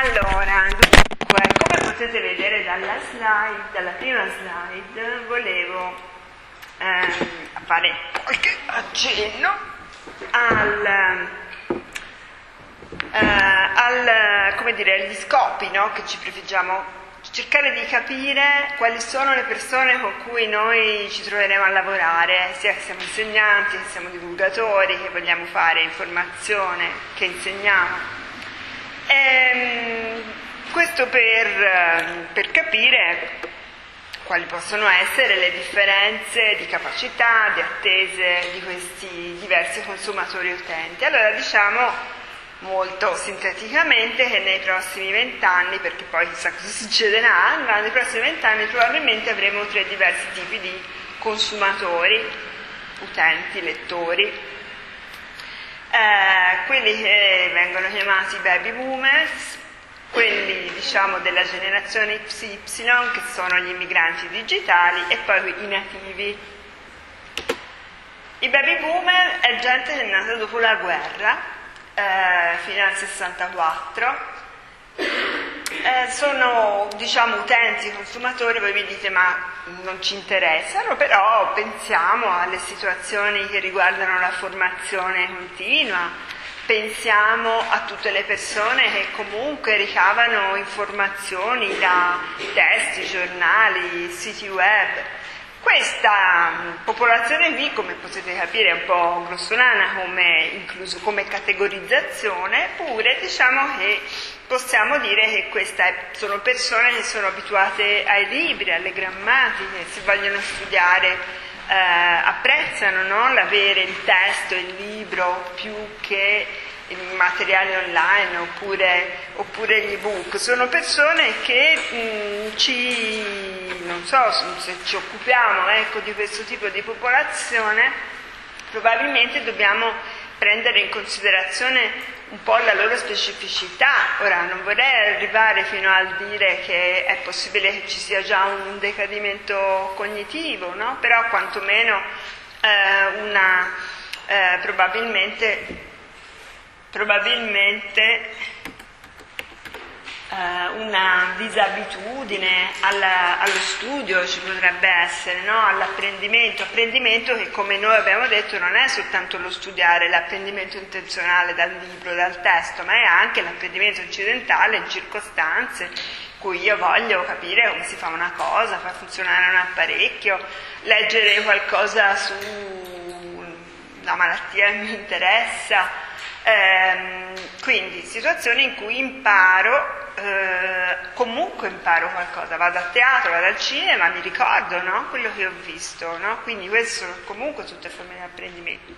Allora, dunque, come potete vedere dalla prima slide, volevo fare qualche accenno come dire, agli scopi, no, che ci prefiggiamo, cercare di capire quali sono le persone con cui noi ci troveremo a lavorare, sia che siamo insegnanti, che siamo divulgatori, che vogliamo fare informazione, che insegniamo. Questo per capire quali possono essere le differenze di capacità, di attese di questi diversi consumatori utenti. Allora diciamo molto sinteticamente che nei prossimi 20 anni, perché poi chissà cosa succederà, ma nei prossimi 20 anni probabilmente avremo 3 diversi tipi di consumatori, utenti, lettori. Quelli che vengono chiamati baby boomers, quelli diciamo della generazione XY, che sono gli immigranti digitali, e poi i nativi. I baby boomer è gente che è nata dopo la guerra, fino al 64, sono diciamo utenti, consumatori. Voi mi dite ma non ci interessano, però pensiamo alle situazioni che riguardano la formazione continua, pensiamo a tutte le persone che comunque ricavano informazioni da testi, giornali, siti web. Questa popolazione qui, come potete capire, è un po' grossolana incluso come categorizzazione, eppure diciamo che possiamo dire che sono persone che sono abituate ai libri, alle grammatiche, si vogliono studiare, apprezzano, no? L'avere il testo, il libro, più che i materiali online oppure gli ebook. Sono persone che non so se ci occupiamo di questo tipo di popolazione, probabilmente dobbiamo prendere in considerazione un po' la loro specificità. Ora non vorrei arrivare fino a dire che è possibile che ci sia già un decadimento cognitivo, no? Però quantomeno probabilmente una disabitudine allo studio ci potrebbe essere, no? All'apprendimento che, come noi abbiamo detto, non è soltanto lo studiare, l'apprendimento intenzionale dal libro, dal testo, ma è anche l'apprendimento occidentale in circostanze in cui io voglio capire come si fa una cosa, far funzionare un apparecchio, leggere qualcosa sulla malattia che mi interessa. Quindi situazioni in cui comunque imparo qualcosa, vado a teatro, vado al cinema, mi ricordo, no? Quello che ho visto, no? Quindi questo sono comunque tutte forme di apprendimento.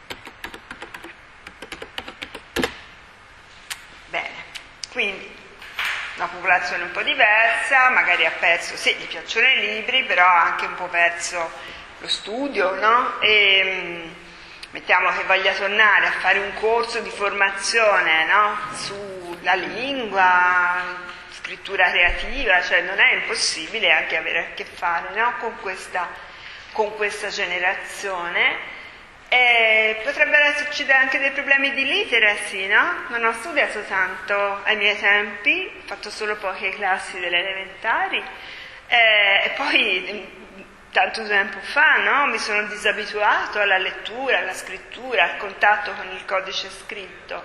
Bene, quindi una popolazione un po' diversa, magari ha perso, sì, gli piacciono i libri, però ha anche un po' perso lo studio, no? Mettiamo che voglia tornare a fare un corso di formazione, no? Sulla lingua, scrittura creativa, cioè non è impossibile anche avere a che fare, no? con questa generazione. E potrebbero esserci anche dei problemi di literacy, no? Non ho studiato tanto ai miei tempi, ho fatto solo poche classi delle elementari, e poi tanto tempo fa, no? Mi sono disabituato alla lettura, alla scrittura, al contatto con il codice scritto.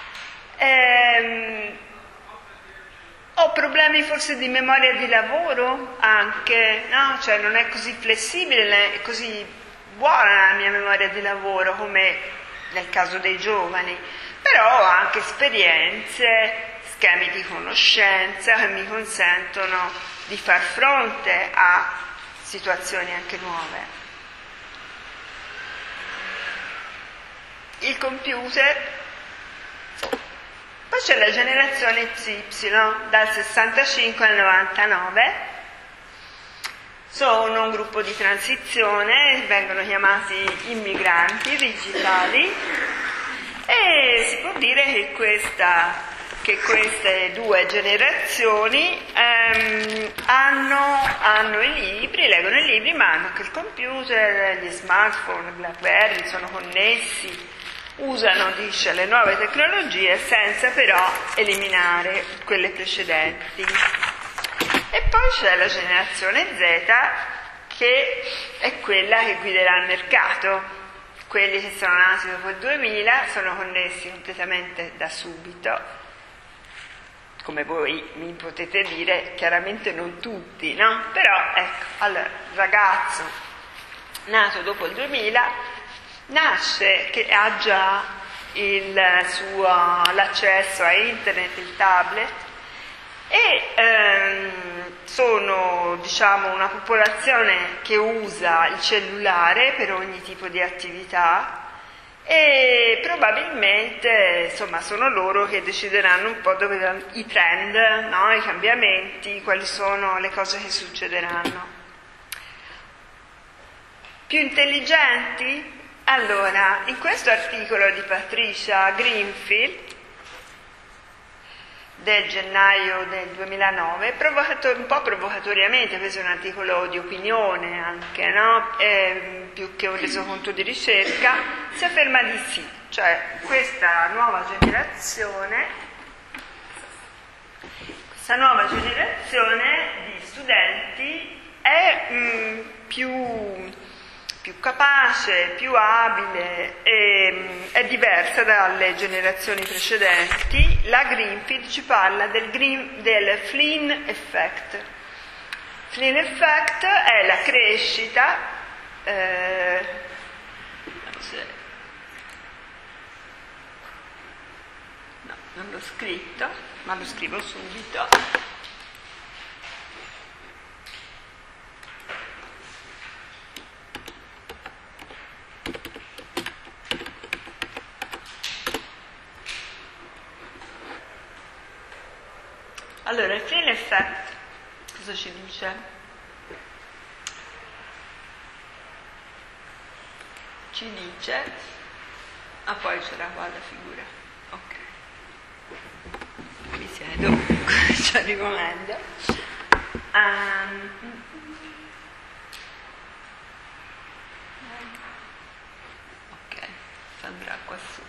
Ho problemi forse di memoria di lavoro anche, no? Cioè non è così flessibile, è così buona la mia memoria di lavoro come nel caso dei giovani, però ho anche esperienze, schemi di conoscenza che mi consentono di far fronte a situazioni anche nuove. Il computer, poi c'è la generazione XY dal 65 al 99, sono un gruppo di transizione, vengono chiamati immigranti digitali, e si può dire che queste due generazioni hanno i libri, leggono i libri, ma hanno anche il computer, gli smartphone, BlackBerry, sono connessi, usano, dice, le nuove tecnologie senza però eliminare quelle precedenti. E poi c'è la generazione Z, che è quella che guiderà il mercato. Quelli che sono nati dopo il 2000 sono connessi completamente da subito, come voi mi potete dire, chiaramente non tutti, no? Però ecco, allora, il ragazzo nato dopo il 2000 nasce che ha già l'accesso a internet, il tablet, e sono, diciamo, una popolazione che usa il cellulare per ogni tipo di attività, e probabilmente, insomma, sono loro che decideranno un po' dove vanno i trend, no? I cambiamenti, quali sono le cose che succederanno. Più intelligenti? Allora, in questo articolo di Patricia Greenfield del gennaio del 2009, un po' provocatoriamente, questo è un articolo di opinione anche, no? Più che un resoconto di ricerca, si afferma di sì, cioè questa nuova generazione di studenti è più capace, più abile, è diversa dalle generazioni precedenti. La Greenfield ci parla del Flynn Effect. Flynn Effect è la crescita, no, non l'ho scritto, ma lo scrivo subito. Allora, il Flynn Effect cosa ci dice? Ci dice, poi c'era qua la figura, ok, mi siedo, ci arrivo meglio. Ok, andrà qua su,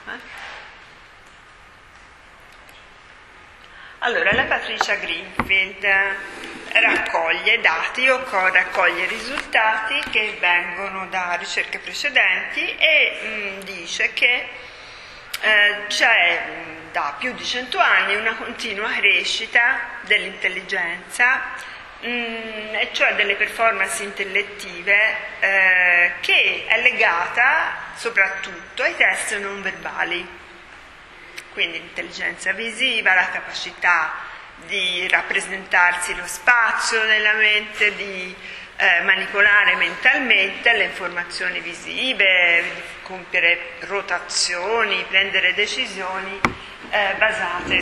Allora, la Patricia Greenfield raccoglie dati o raccoglie risultati che vengono da ricerche precedenti e dice che c'è da più di 100 anni una continua crescita dell'intelligenza, e cioè delle performance intellettive, che è legata soprattutto ai test non verbali. Quindi l'intelligenza visiva, la capacità di rappresentarsi lo spazio nella mente, di manipolare mentalmente le informazioni visive, di compiere rotazioni, prendere decisioni basate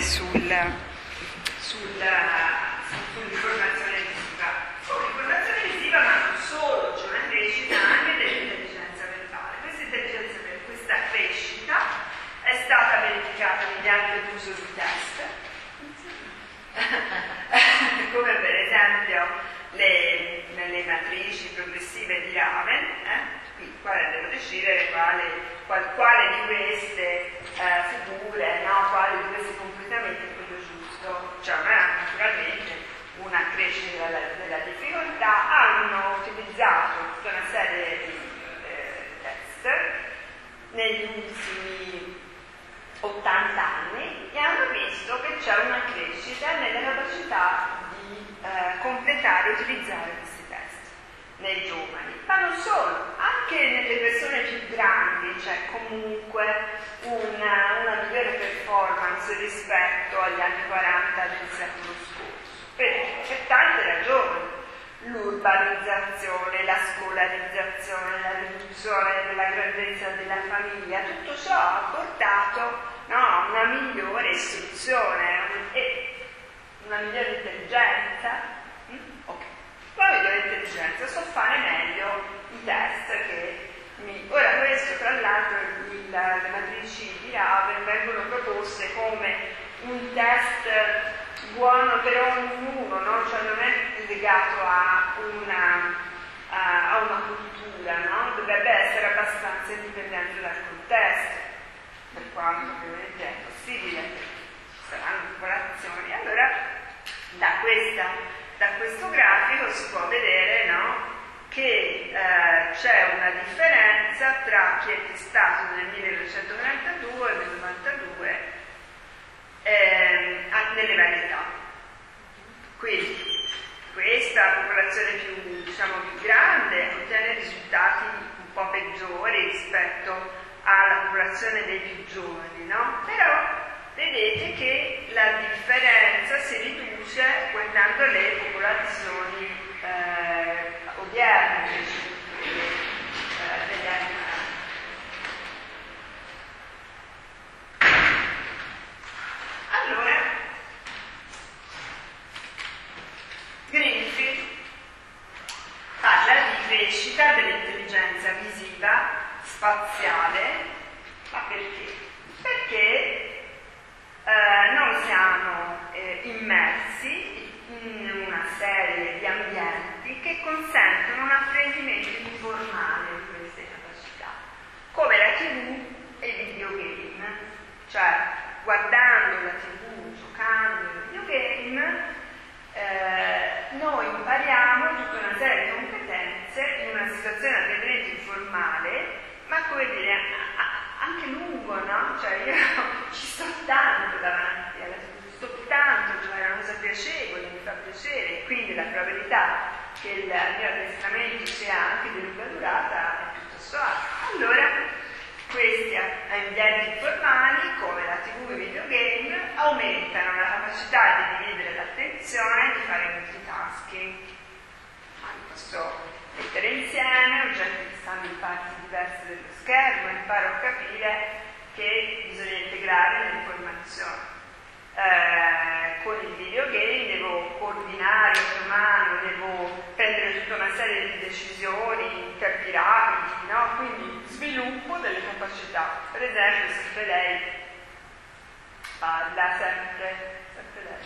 sull'informazione visiva. L'informazione visiva, ma non solo, c'è una crescita anche dell'intelligenza verbale. Questa crescita è stata verificata mediante l'uso di test, come per esempio nelle matrici progressive di Raven. Qua devo decidere quale di queste figure, no, quale di questi comportamenti è quello giusto. Cioè, naturalmente una crescita della difficoltà. Hanno utilizzato tutta una serie di test negli ultimi 80 anni e hanno visto che c'è una crescita nella capacità di completare e utilizzare questi test nei giovani, ma non solo, anche nelle persone più grandi c'è comunque una migliore performance rispetto agli anni 40 del secolo scorso, per tante ragioni. L'urbanizzazione, la scolarizzazione, la riduzione della grandezza della famiglia, tutto ciò ha portato, no, a una migliore istruzione e una migliore intelligenza. Ok, la migliore intelligenza, so fare meglio i test Ora questo, tra l'altro, le matrici di Raven vengono proposte come un test buono per ognuno, no? Cioè non è legato a una cultura, no? Dovrebbe essere abbastanza indipendente dal contesto. quanto ovviamente è possibile, ci saranno popolazioni. Allora da questo grafico si può vedere, no, che c'è una differenza tra chi è testato nel 1932 e nel 92 nelle varietà. Quindi questa popolazione più, diciamo, più grande ottiene risultati un po' peggiori rispetto alla popolazione dei più giovani, no? Però vedete che la differenza si riduce guardando le popolazioni odierne degli anni. Allora, Greenfield parla di crescita dell'intelligenza visiva spaziale, ma perché? Perché noi siamo immersi in una serie di ambienti che consentono un apprendimento informale di queste capacità, come la TV e i videogame, cioè guardando la TV, giocando ai videogame, noi impariamo tutta una serie di competenze in una situazione apparentemente informale, ma come dire, anche lungo, no? Cioè io ci sto tanto davanti alla TV, sto tanto, cioè è una cosa piacevole, mi fa piacere, quindi la probabilità che il mio addestramento sia anche di lunga durata è piuttosto alta. Allora, questi ambienti informali, come la TV e i videogame, aumentano la capacità di dividere l'attenzione e di fare multitasking. Posso mettere insieme oggetti che stanno in parti diverse dello schermo, imparo a capire che bisogna integrare le informazioni. Con il videogame devo coordinare il mano, devo prendere tutta una serie di decisioni in tempi rapidi, no? Quindi sviluppo delle capacità. Per esempio, sempre lei parla, sempre lei.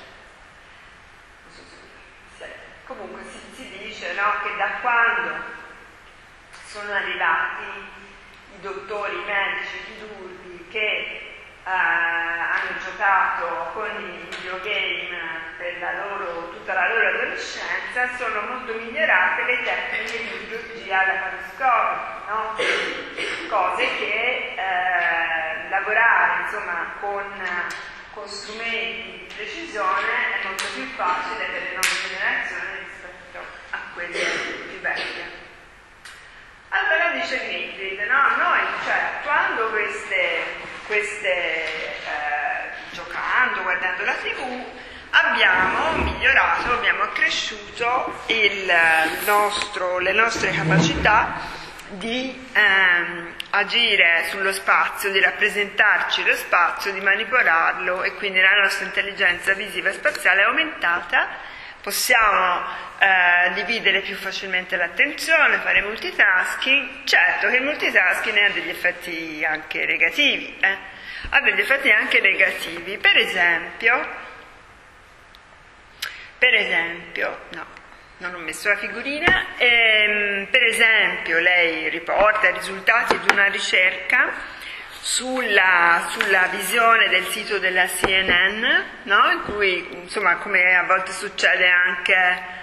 Non so se comunque si dice, no, che da quando sono arrivati i dottori, i medici, i chirurghi che hanno giocato con i videogame per tutta la loro adolescenza, sono molto migliorate le tecniche di chirurgia laparoscopica, no? Cose che lavorare insomma con strumenti di precisione è molto più facile per le nuove generazioni rispetto a quelle più vecchie. Allora dice Greenfield, no? Noi, cioè, quando giocando, guardando la TV, abbiamo migliorato, abbiamo accresciuto le nostre capacità di agire sullo spazio, di rappresentarci lo spazio, di manipolarlo, e quindi la nostra intelligenza visiva e spaziale è aumentata. Possiamo dividere più facilmente l'attenzione, fare multitasking. Certo che il multitasking ha degli effetti anche negativi, ha degli effetti anche negativi. Per esempio, no, non ho messo la figurina, per esempio lei riporta i risultati di una ricerca sulla visione del sito della CNN, no? In cui, insomma, come a volte succede anche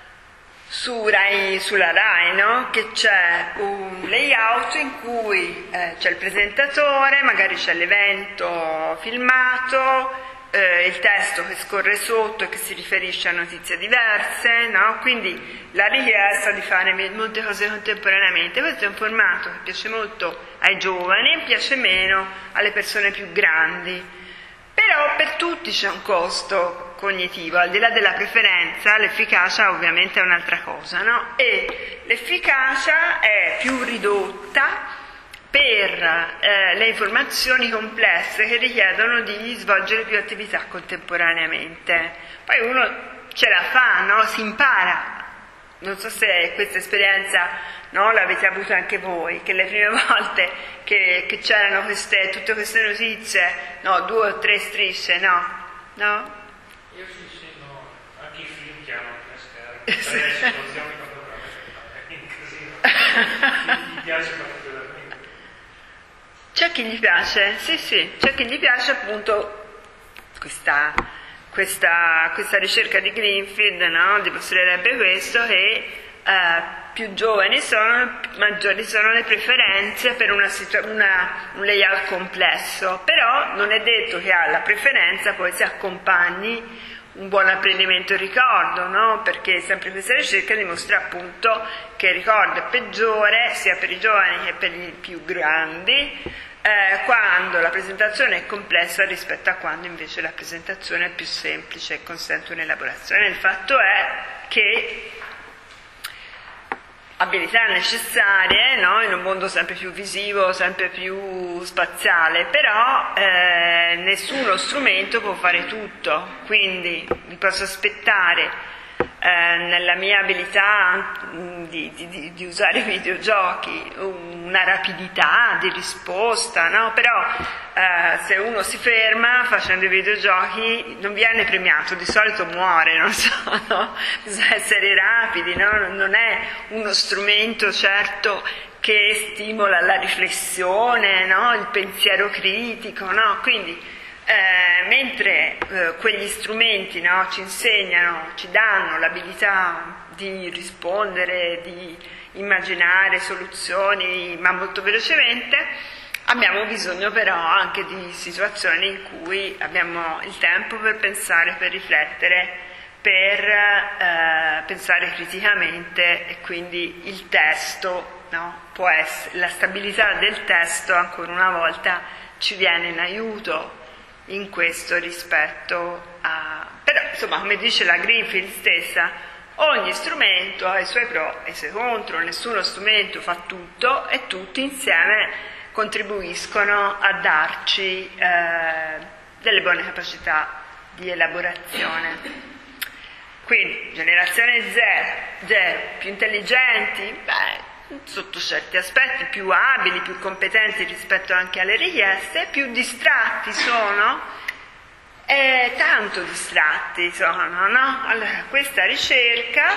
sulla Rai, no? Che c'è un layout in cui c'è il presentatore, magari c'è l'evento filmato, il testo che scorre sotto e che si riferisce a notizie diverse, no? Quindi la richiesta di fare molte cose contemporaneamente. Questo è un formato che piace molto ai giovani e piace meno alle persone più grandi. Però per tutti c'è un costo cognitivo, al di là della preferenza, l'efficacia ovviamente è un'altra cosa, no? E l'efficacia è più ridotta per le informazioni complesse che richiedono di svolgere più attività contemporaneamente. Poi uno ce la fa, no? Si impara. Non so se questa esperienza, no, l'avete avuta anche voi, che le prime volte che c'erano tutte queste notizie, no, 2 o 3 strisce, no? No? Io sì, no, anche i film chiamano a schermo, le situazioni fotografiche, è un casino, mi piace particolarmente. C'è chi gli piace, sì, c'è chi gli piace appunto questa ricerca di Greenfield, no? Dimostrerebbe questo, che più giovani sono, maggiori sono le preferenze per un layout complesso, però non è detto che alla preferenza poi si accompagni un buon apprendimento e ricordo, no? Perché sempre questa ricerca dimostra appunto che il ricordo è peggiore sia per i giovani che per i più grandi quando la presentazione è complessa rispetto a quando invece la presentazione è più semplice e consente un'elaborazione. Il fatto è che abilità necessarie, no? In un mondo sempre più visivo, sempre più spaziale, però nessuno strumento può fare tutto, quindi mi posso aspettare nella mia abilità di usare i videogiochi una rapidità di risposta, no? Però se uno si ferma facendo i videogiochi non viene premiato, di solito muore, non so, no? Bisogna essere rapidi, no? Non è uno strumento certo che stimola la riflessione, no? Il pensiero critico, no? Quindi mentre quegli strumenti, no, ci insegnano, ci danno l'abilità di rispondere, di immaginare soluzioni, ma molto velocemente, abbiamo bisogno però anche di situazioni in cui abbiamo il tempo per pensare, per riflettere, per pensare criticamente, e quindi il testo, no, può essere, la stabilità del testo ancora una volta ci viene in aiuto in questo rispetto a... Però insomma, come dice la Greenfield stessa, ogni strumento ha i suoi pro e i suoi contro, nessuno strumento fa tutto e tutti insieme contribuiscono a darci delle buone capacità di elaborazione. Quindi generazione Z, più intelligenti, sotto certi aspetti più abili, più competenti rispetto anche alle richieste, più distratti sono, tanto distratti sono, no? Allora, questa ricerca,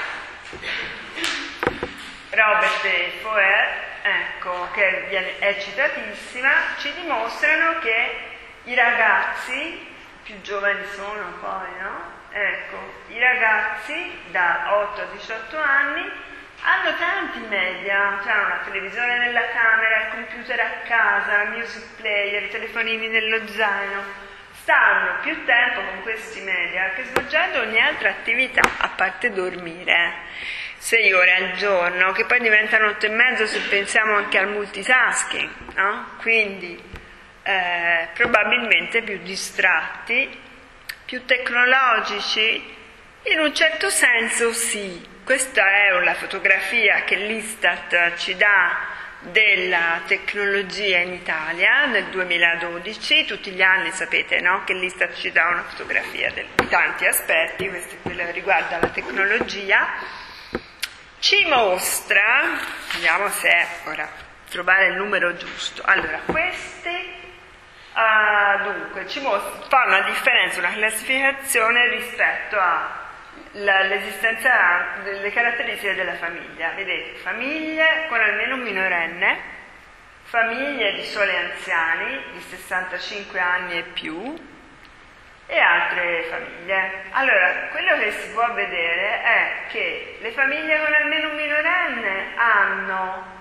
Robert e Foer, ecco, che è citatissima, ci dimostrano che i ragazzi, più giovani sono poi, no? Ecco, i ragazzi da 8 a 18 anni hanno tanti media, cioè una televisione nella camera, il computer a casa, il music player, i telefonini nello zaino, stanno più tempo con questi media che svolgendo ogni altra attività, a parte dormire, 6 ore al giorno, che poi diventano 8 e mezzo se pensiamo anche al multitasking, no? Quindi probabilmente più distratti, più tecnologici, in un certo senso sì. Questa è una fotografia che l'Istat ci dà della tecnologia in Italia nel 2012, tutti gli anni sapete, no? Che l'Istat ci dà una fotografia di tanti aspetti, questo è quello che riguarda la tecnologia, ci mostra, vediamo se ora trovare il numero giusto, allora questi dunque ci fa una differenza, una classificazione rispetto a l'esistenza delle caratteristiche della famiglia. Vedete, famiglie con almeno un minorenne, famiglie di soli anziani di 65 anni e più e altre famiglie. Allora, quello che si può vedere è che le famiglie con almeno un minorenne hanno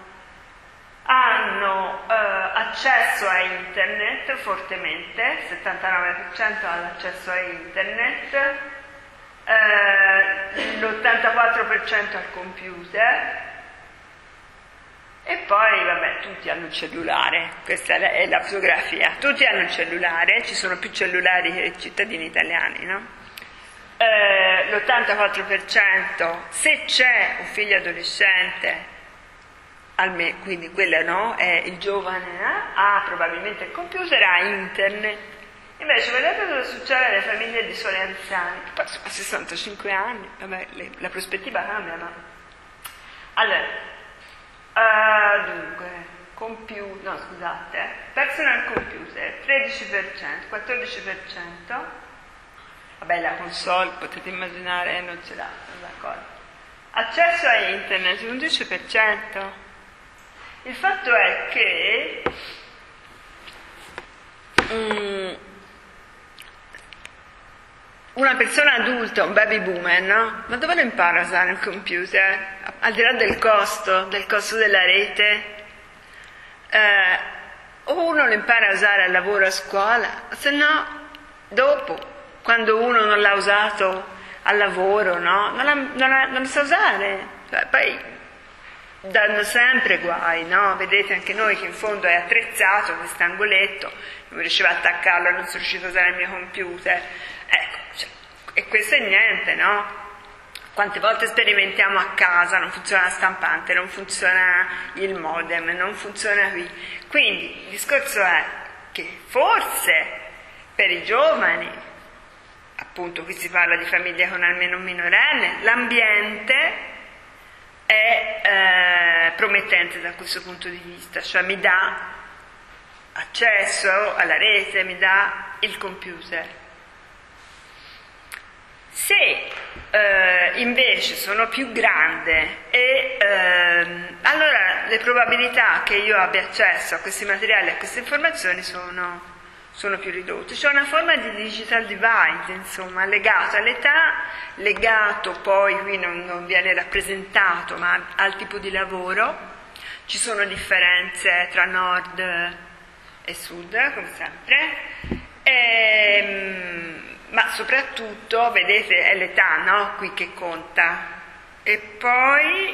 accesso a internet fortemente, 79% ha l'accesso a internet, l'84% al computer e poi vabbè tutti hanno il cellulare, questa è la fotografia, tutti hanno il cellulare, ci sono più cellulari che cittadini italiani, no? L'84% se c'è un figlio adolescente, quindi quello no, è il giovane, ha probabilmente il computer, ha internet. Invece vedete cosa succede alle famiglie di soli anziani, poi sono a 65 anni, vabbè, la prospettiva cambia, ma... Allora, dunque, personal computer, 13%, 14%, vabbè la console, potete immaginare, non ce l'ha, d'accordo. Accesso a internet, 11%. Il fatto è che una persona adulta, un baby boomer, no? Ma dove lo impara a usare il computer? Al di là del costo della rete, o uno lo impara a usare al lavoro, a scuola, se no dopo, quando uno non l'ha usato al lavoro, no? Non lo sa usare, poi danno sempre guai, no? Vedete anche noi che in fondo è attrezzato quest'angoletto, non riuscivo a attaccarlo, non sono riuscito a usare il mio computer, ecco, e questo è niente, no? Quante volte sperimentiamo a casa, non funziona la stampante, non funziona il modem, non funziona qui. Quindi il discorso è che forse per i giovani, appunto qui si parla di famiglie con almeno un minorenne, l'ambiente è promettente da questo punto di vista, cioè mi dà accesso alla rete, mi dà il computer. Se invece sono più grande allora le probabilità che io abbia accesso a questi materiali, a queste informazioni sono più ridotte. C'è una forma di digital divide, insomma, legato all'età, legato poi, qui non viene rappresentato, ma al tipo di lavoro. Ci sono differenze tra nord e sud, come sempre, ma soprattutto, vedete, è l'età, no? Qui che conta. E poi,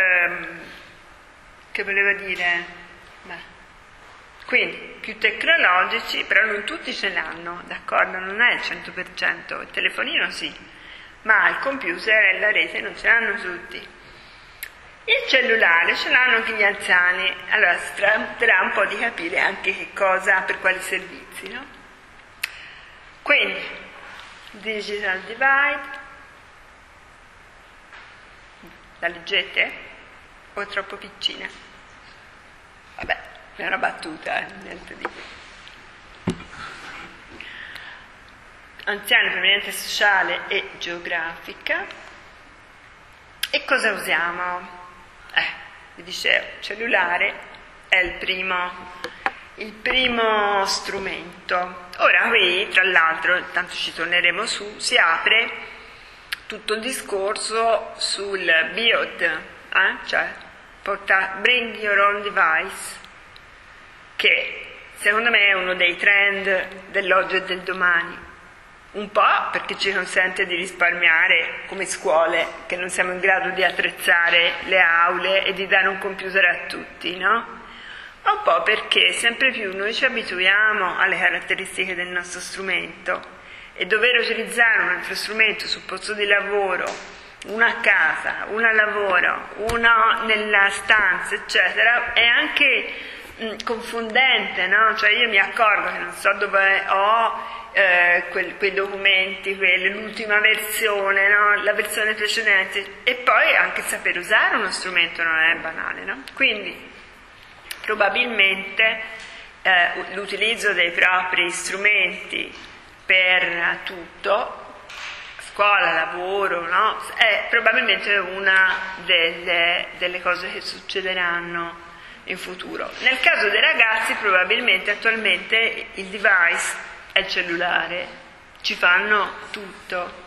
che volevo dire? Quindi, più tecnologici, però non tutti ce l'hanno, d'accordo? Non è il 100%, il telefonino sì, ma il computer e la rete non ce l'hanno tutti. Il cellulare ce l'hanno anche gli anziani, allora si tratterà un po' di capire anche che cosa, per quali servizi, no? Quindi, digital divide, la leggete? O è troppo piccina? Vabbè, è una battuta, niente di più. Anziani, provenienza sociale e geografica. E cosa usiamo? Vi dicevo, cellulare è il primo strumento. Ora qui, tra l'altro, tanto ci torneremo su, si apre tutto il discorso sul BIOD, cioè bring your own device, che secondo me è uno dei trend dell'oggi e del domani. Un po' perché ci consente di risparmiare come scuole, che non siamo in grado di attrezzare le aule e di dare un computer a tutti, no? Un po' perché sempre più noi ci abituiamo alle caratteristiche del nostro strumento e dover utilizzare un altro strumento sul posto di lavoro, uno a casa, uno al lavoro, uno nella stanza, eccetera, è anche confondente, no? Cioè io mi accorgo che non so dove ho quei documenti, l'ultima versione, no? La versione precedente, e poi anche saper usare uno strumento non è banale, no? Quindi probabilmente l'utilizzo dei propri strumenti per tutto, scuola, lavoro, no? È probabilmente una delle cose che succederanno in futuro. Nel caso dei ragazzi probabilmente attualmente il device è il cellulare, ci fanno tutto.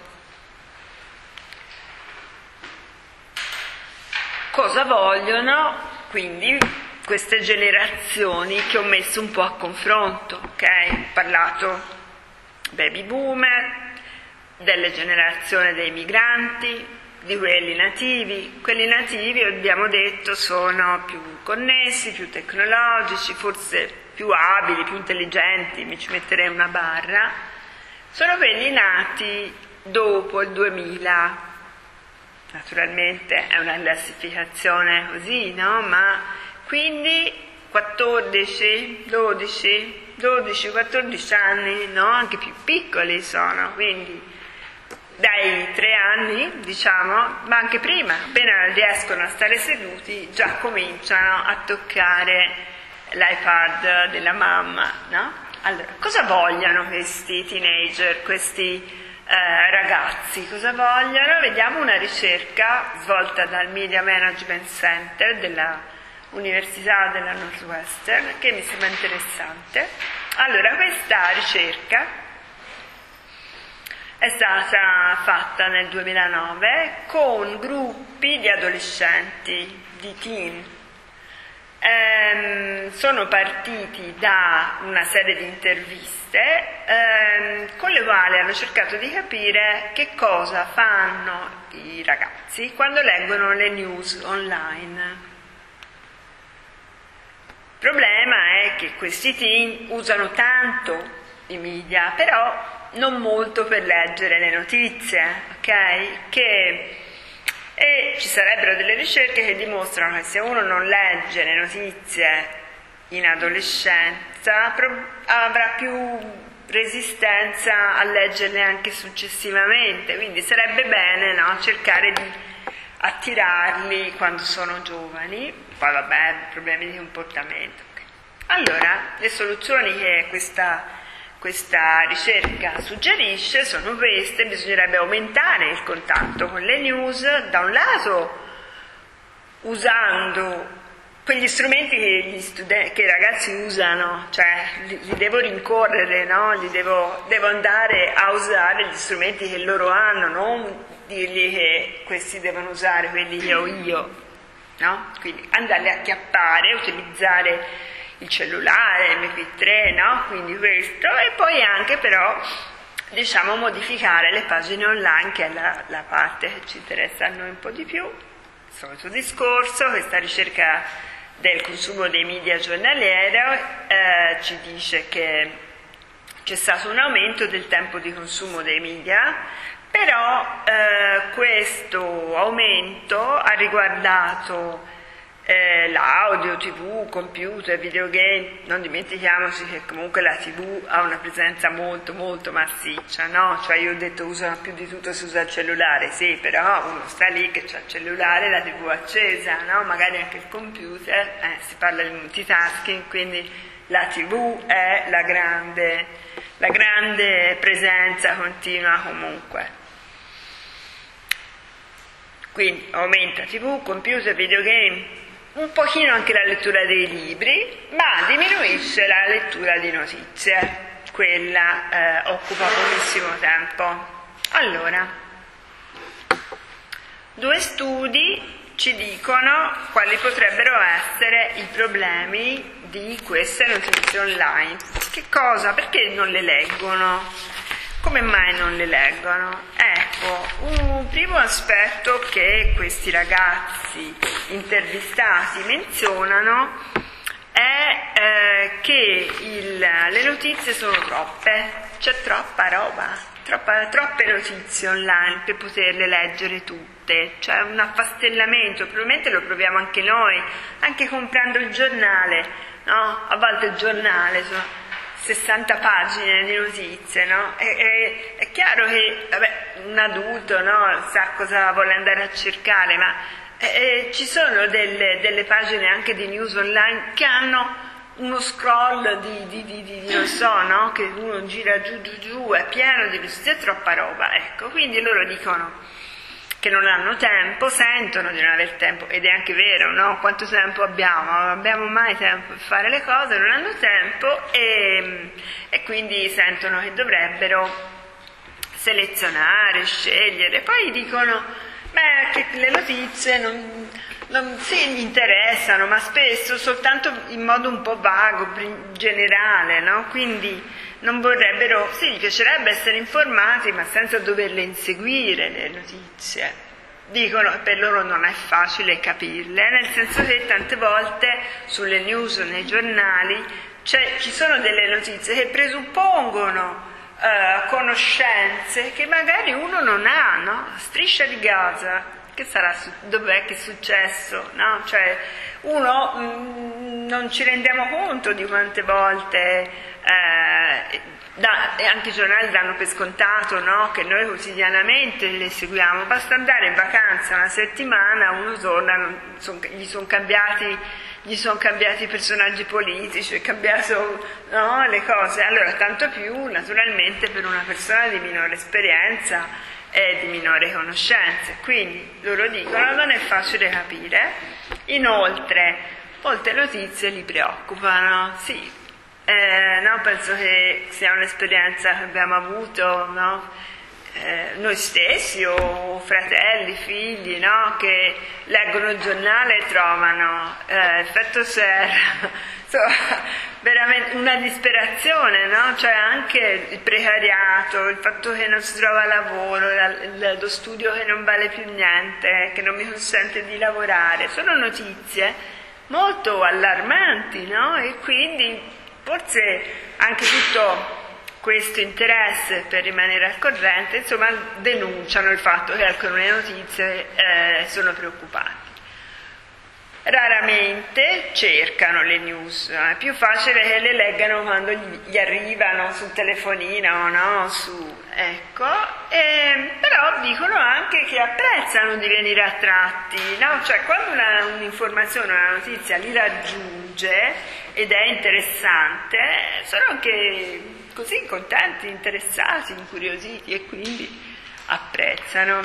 Cosa vogliono quindi queste generazioni che ho messo un po' a confronto, ok? Ho parlato baby boomer, delle generazioni dei migranti, di quelli nativi. Quelli nativi, abbiamo detto, sono più connessi, più tecnologici, forse più abili, più intelligenti, mi ci metterei una barra. Sono quelli nati dopo il 2000. Naturalmente è una classificazione così, no? Ma quindi 14 anni, no? Anche più piccoli sono, quindi dai 3 anni, diciamo, ma anche prima, appena riescono a stare seduti, già cominciano a toccare l'iPad della mamma, no? Allora, cosa vogliono questi teenager, questi ragazzi? Cosa vogliono? Vediamo una ricerca svolta dal Media Management Center della Università della Northwestern, che mi sembra interessante. Allora, questa ricerca è stata fatta nel 2009 con gruppi di adolescenti, di teen. Sono partiti da una serie di interviste con le quali hanno cercato di capire che cosa fanno i ragazzi quando leggono le news online. Il problema è che questi teen usano tanto i media, però non molto per leggere le notizie, ok? E ci sarebbero delle ricerche che dimostrano che se uno non legge le notizie in adolescenza avrà più resistenza a leggerle anche successivamente, quindi sarebbe bene, no, cercare di attirarli quando sono giovani. Poi vabbè, problemi di comportamento. Allora, le soluzioni che questa ricerca suggerisce sono queste: bisognerebbe aumentare il contatto con le news, da un lato usando quegli strumenti che i ragazzi usano, cioè li devo rincorrere, no? Devo andare a usare gli strumenti che loro hanno, non dirgli che questi devono usare quelli che ho io, no? Quindi andarli a acchiappare, utilizzare il cellulare, MP3, no? Quindi questo, e poi anche però, diciamo, modificare le pagine online, che è la parte che ci interessa a noi un po' di più. Il solito discorso, questa ricerca del consumo dei media giornaliero ci dice che c'è stato un aumento del tempo di consumo dei media, però questo aumento ha riguardato l'audio, tv, computer, videogame. Non dimentichiamoci che comunque la tv ha una presenza molto molto massiccia, no? Cioè, io ho detto usa più di tutto si usa il cellulare, sì, però uno sta lì che c'ha il cellulare, la tv accesa, no? Magari anche il computer, si parla di multitasking, quindi la tv è la grande presenza continua comunque. Quindi aumenta tv, computer, videogame, un pochino anche la lettura dei libri, ma diminuisce la lettura di notizie, quella occupa pochissimo tempo. Allora, 2 studi ci dicono quali potrebbero essere i problemi di queste notizie online. Che cosa? Perché non le leggono? Come mai non le leggono? Ecco, un primo aspetto che questi ragazzi intervistati menzionano è che le notizie sono troppe, c'è troppa roba, troppe notizie online per poterle leggere tutte, c'è un affastellamento, probabilmente lo proviamo anche noi, anche comprando il giornale, no? A volte il giornale sono 60 pagine di notizie, no? È chiaro che un adulto, no, sa cosa vuole andare a cercare, ma ci sono delle pagine anche di news online che hanno uno scroll di non so, no? Che uno gira giù, è pieno di notizie, è troppa roba, ecco. Quindi loro dicono che non hanno tempo, sentono di non aver tempo, ed è anche vero, no? Quanto tempo abbiamo? Non abbiamo mai tempo per fare le cose, non hanno tempo e quindi sentono che dovrebbero selezionare, scegliere. Poi dicono che le notizie sì, gli interessano, ma spesso soltanto in modo un po' vago, generale, no? Quindi non vorrebbero, sì, gli piacerebbe essere informati, ma senza doverle inseguire le notizie. Dicono che per loro non è facile capirle, nel senso che tante volte sulle news o nei giornali ci sono delle notizie che presuppongono conoscenze che magari uno non ha, no? Striscia di Gaza, che sarà, dov'è che è successo, no? Cioè uno non ci rendiamo conto di quante volte e anche i giornali danno per scontato, no? Che noi quotidianamente le seguiamo, basta andare in vacanza una settimana, uno torna, gli sono cambiati i personaggi politici, è cambiato, no? Le cose, allora tanto più naturalmente per una persona di minore esperienza e di minore conoscenza. Quindi loro dicono non è facile capire. Inoltre molte notizie li preoccupano, sì, No, penso che sia un'esperienza che abbiamo avuto, no? Noi stessi o fratelli, figli, no? Che leggono il giornale e trovano effetto serra, insomma, veramente una disperazione, no? Cioè anche il precariato, il fatto che non si trova lavoro, lo studio che non vale più niente, che non mi consente di lavorare, sono notizie molto allarmanti, no? E quindi forse anche tutto questo interesse per rimanere al corrente, insomma, denunciano il fatto che alcune notizie sono preoccupanti. Raramente cercano le news, è più facile che le leggano quando gli arrivano sul telefonino, no? Però dicono anche che apprezzano di venire attratti, no? Cioè quando un'informazione, una notizia li raggiunge ed è interessante, sono anche così contenti, interessati, incuriositi e quindi apprezzano.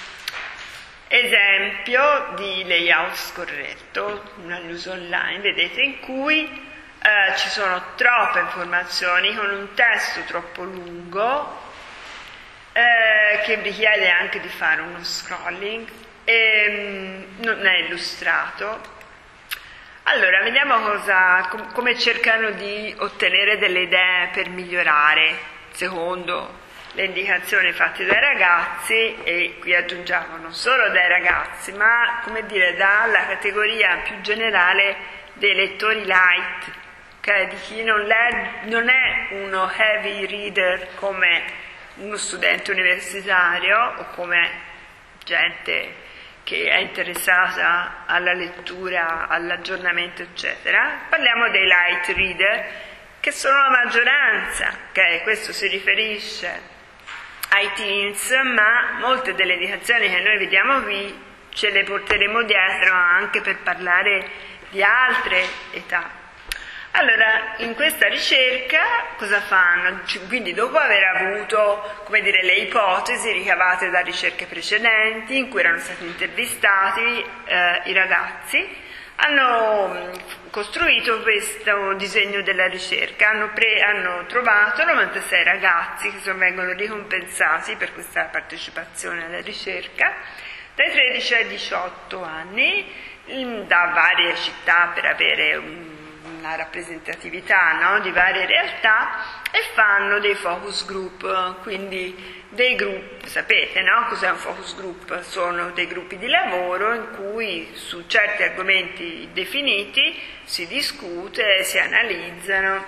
Esempio di layout scorretto, una news online, vedete, in cui ci sono troppe informazioni con un testo troppo lungo che richiede anche di fare uno scrolling e non è illustrato. Allora, vediamo come cercano di ottenere delle idee per migliorare, secondo le indicazioni fatte dai ragazzi, e qui aggiungiamo non solo dai ragazzi, ma come dire dalla categoria più generale dei lettori light, okay? Di chi non è uno heavy reader come uno studente universitario o come gente che è interessata alla lettura, all'aggiornamento, eccetera. Parliamo dei light reader, che sono la maggioranza, okay? Questo si riferisce ai teens, ma molte delle indicazioni che noi vediamo qui ce le porteremo dietro anche per parlare di altre età. Allora, in questa ricerca cosa fanno? Quindi dopo aver avuto, come dire, le ipotesi ricavate da ricerche precedenti in cui erano stati intervistati i ragazzi, hanno costruito questo disegno della ricerca, hanno trovato 96 ragazzi che vengono ricompensati per questa partecipazione alla ricerca, dai 13 ai 18 anni, da varie città per avere una rappresentatività, no, di varie realtà, e fanno dei focus group, quindi dei gruppi, sapete, no? Cos'è un focus group? Sono dei gruppi di lavoro in cui su certi argomenti definiti si discute, si analizzano.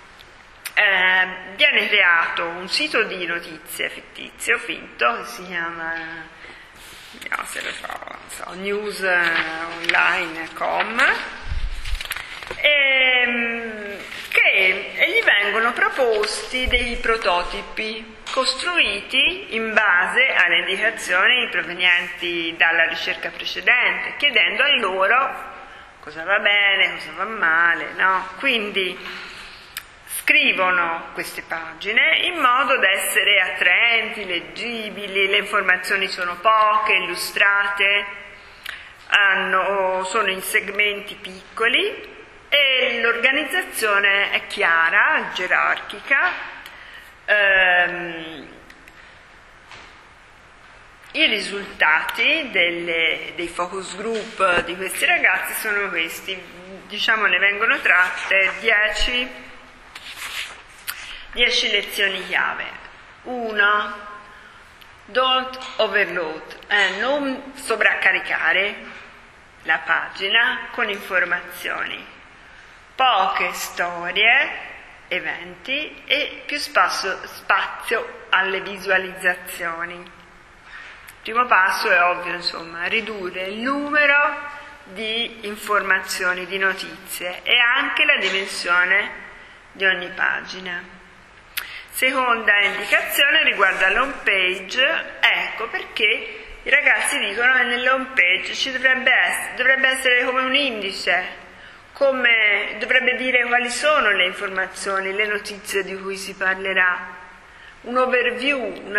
Viene creato un sito di notizie fittizio, finto, che si chiama, no, se lo so, newsonline.com, e gli vengono proposti dei prototipi costruiti in base alle indicazioni provenienti dalla ricerca precedente, chiedendo a loro cosa va bene, cosa va male, no? Quindi scrivono queste pagine in modo da essere attraenti, leggibili, le informazioni sono poche, illustrate, sono in segmenti piccoli e l'organizzazione è chiara, gerarchica. I risultati dei focus group di questi ragazzi sono questi, diciamo ne vengono tratte 10 lezioni chiave. 1. Don't overload, non sovraccaricare la pagina con informazioni, poche storie, eventi e più spazio alle visualizzazioni. Il primo passo è ovvio, insomma, ridurre il numero di informazioni, di notizie e anche la dimensione di ogni pagina. Seconda indicazione riguarda l'home page, ecco perché i ragazzi dicono che nell'home page ci dovrebbe essere come un indice, come dovrebbe dire quali sono le informazioni, le notizie di cui si parlerà, un overview,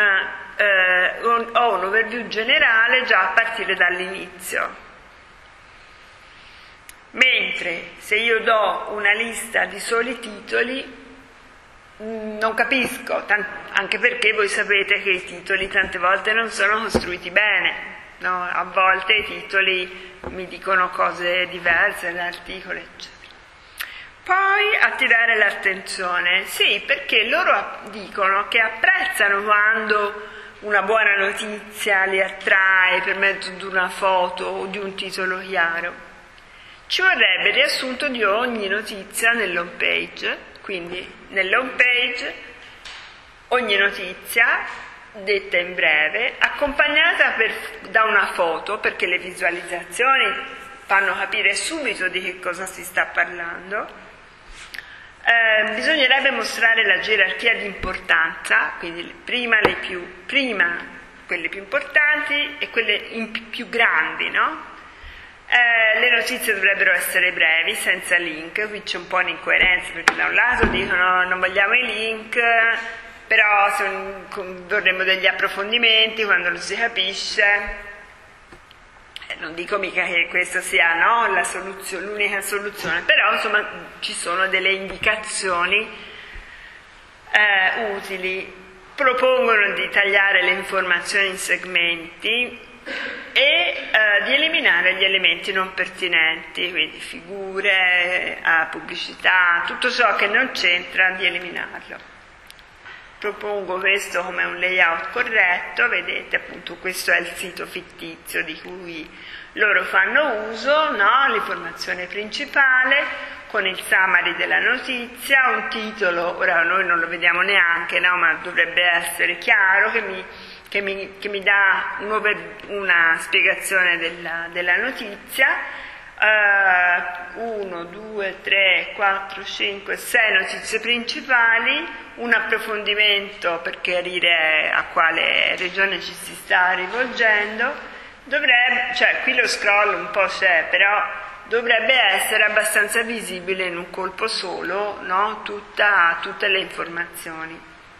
o un overview generale già a partire dall'inizio. Mentre se io do una lista di soli titoli non capisco, anche perché voi sapete che i titoli tante volte non sono costruiti bene, no? A volte i titoli mi dicono cose diverse dall'articolo, eccetera. Poi attirare l'attenzione, sì, perché loro dicono che apprezzano quando una buona notizia li attrae per mezzo di una foto o di un titolo chiaro. Ci vorrebbe il riassunto di ogni notizia nell'home page, quindi nell'home page ogni notizia detta in breve, accompagnata da una foto, perché le visualizzazioni fanno capire subito di che cosa si sta parlando. Bisognerebbe mostrare la gerarchia di importanza, quindi prima quelle più importanti e quelle più grandi, no? Le notizie dovrebbero essere brevi, senza link. Qui c'è un po' un'incoerenza, perché da un lato dicono non vogliamo i link, però vorremmo degli approfondimenti quando non si capisce. Non dico mica che questa sia, no, l'unica soluzione, però insomma ci sono delle indicazioni utili. Propongono di tagliare le informazioni in segmenti e di eliminare gli elementi non pertinenti, quindi figure, pubblicità, tutto ciò che non c'entra, di eliminarlo. Propongo questo come un layout corretto, vedete appunto questo è il sito fittizio di cui loro fanno uso, no? L'informazione principale con il summary della notizia, un titolo, ora noi non lo vediamo neanche, no? Ma dovrebbe essere chiaro che mi dà una spiegazione della notizia. 1, 2, 3, 4, 5, 6 notizie principali, un approfondimento per chiarire a quale regione ci si sta rivolgendo. Qui lo scroll un po' c'è, però dovrebbe essere abbastanza visibile in un colpo solo, no? Tutte le informazioni.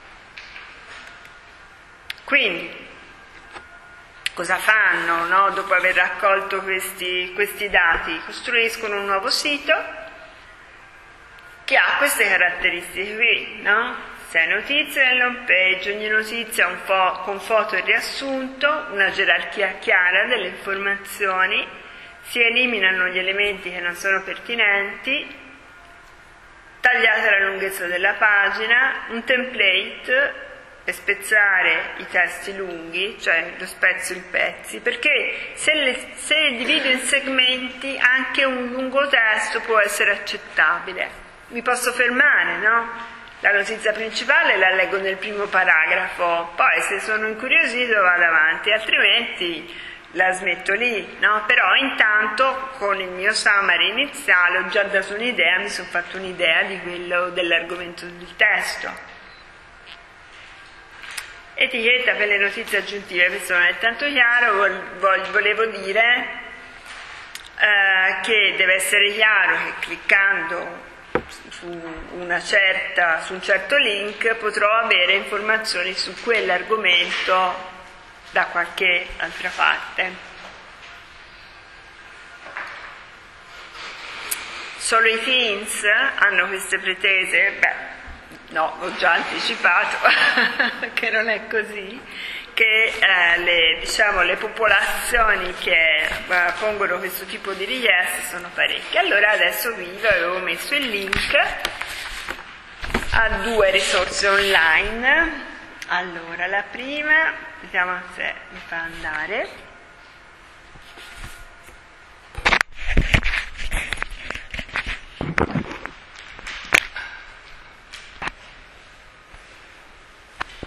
Quindi cosa fanno, no? Dopo aver raccolto questi dati? Costruiscono un nuovo sito che ha queste caratteristiche qui, no? 6 notizie nell'home page, ogni notizia con foto e riassunto, una gerarchia chiara delle informazioni, si eliminano gli elementi che non sono pertinenti, tagliata la lunghezza della pagina, un template per spezzare i testi lunghi, cioè lo spezzo in pezzi, perché se divido in segmenti anche un lungo testo può essere accettabile. Mi posso fermare, no? La notizia principale la leggo nel primo paragrafo, poi se sono incuriosito vado avanti, altrimenti la smetto lì, no? Però intanto con il mio summary iniziale ho già dato un'idea, mi sono fatto un'idea dell'argomento del testo. Etichetta per le notizie aggiuntive, questo non è tanto chiaro, volevo dire che deve essere chiaro che cliccando su un certo link potrò avere informazioni su quell'argomento da qualche altra parte. Solo i teens hanno queste pretese? Beh, no, ho già anticipato che non è così, che le popolazioni che pongono questo tipo di richieste sono parecchie. Allora adesso vi avevo messo il link a 2 risorse online. Allora, la prima, vediamo se mi fa andare.